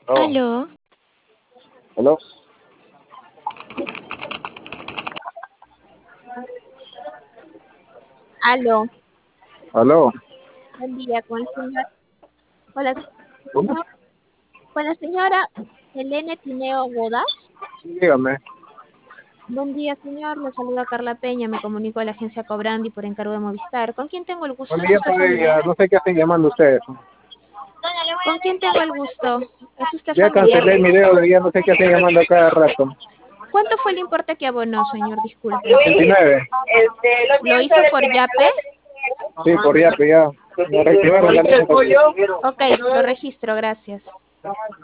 Oh, Aló, ¿aló? Aló, ¿Aló? buen día con el señor. Hola, ¿Cómo? señor. Con la señora Helene Tineo Bodas. Sí, dígame. Buen día, señor. Le saluda Carla Peña. Me comunico a la agencia Cobrandi por encargo de Movistar. ¿Con quién tengo el gusto? Bueno, ¿Es ya usted pagué, ya, familiar? no sé qué hacen llamando ustedes. ¿Con quién tengo el gusto? ¿Es usted Ya familiar? cancelé mi dedo, ya no sé qué hacen llamando a cada rato. ¿Cuánto fue el importe que abonó, señor? Disculpe. 29. ¿Lo hizo por Yape? Sí, por ya, que ya. Me reactivaron la línea. Ok, lo registro, gracias.